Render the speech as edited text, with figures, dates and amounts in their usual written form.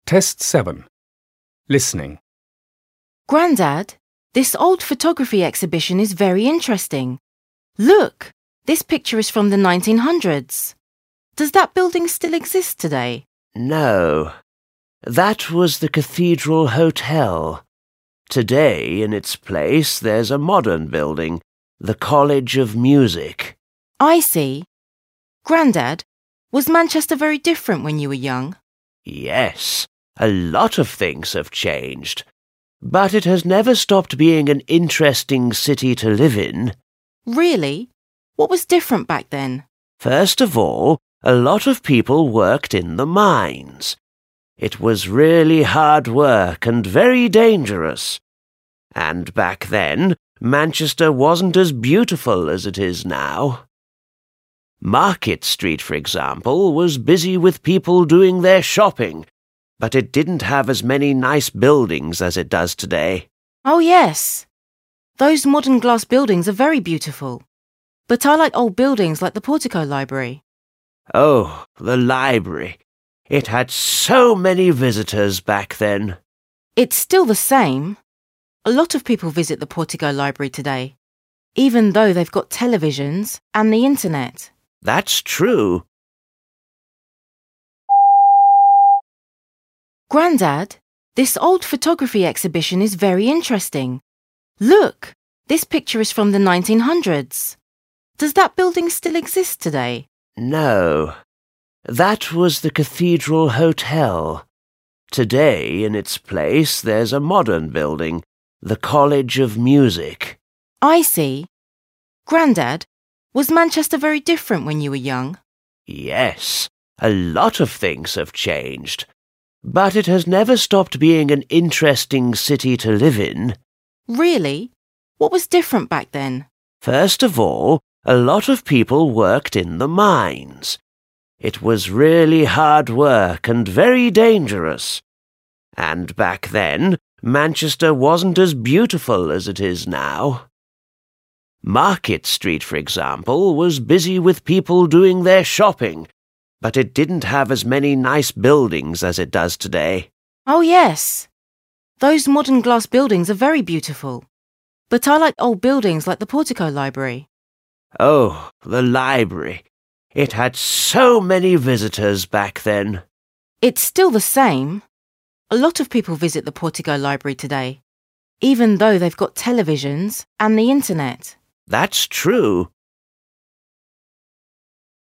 Test 7. Listening. Grandad, this old photography exhibition is very interesting. Look, this picture is from the 1900s. Does that building still exist today? No. That was the Cathedral Hotel. Today, in its place, there's a modern building, the College of Music. I see. Grandad, was Manchester very different when you were young? Yes, a lot of things have changed. But it has never stopped being an interesting city to live in. Really? What was different back then? First of all, a lot of people worked in the mines. It was really hard work and very dangerous. And back then, Manchester wasn't as beautiful as it is now. Market Street, for example, was busy with people doing their shopping, but it didn't have as many nice buildings as it does today. Oh, yes. Those modern glass buildings are very beautiful. But I like old buildings like the Portico Library. Oh, the library. It had so many visitors back then. It's still the same. A lot of people visit the Portico Library today, even though they've got televisions and the internet. That's true. Grandad, this old photography exhibition is very interesting. Look, this picture is from the 1900s. Does that building still exist today? No. That was the Cathedral Hotel. Today, in its place, there's a modern building, the College of Music. I see. Grandad, was Manchester very different when you were young? Yes, a lot of things have changed. But it has never stopped being an interesting city to live in. Really? What was different back then? First of all, a lot of people worked in the mines. It was really hard work and very dangerous. And back then, Manchester wasn't as beautiful as it is now. Market Street, for example, was busy with people doing their shopping, but it didn't have as many nice buildings as it does today. Oh, yes. Those modern glass buildings are very beautiful. But I like old buildings like the Portico Library. Oh, the library. It had so many visitors back then. It's still the same. A lot of people visit the Portico Library today, even though they've got televisions and the internet. That's true.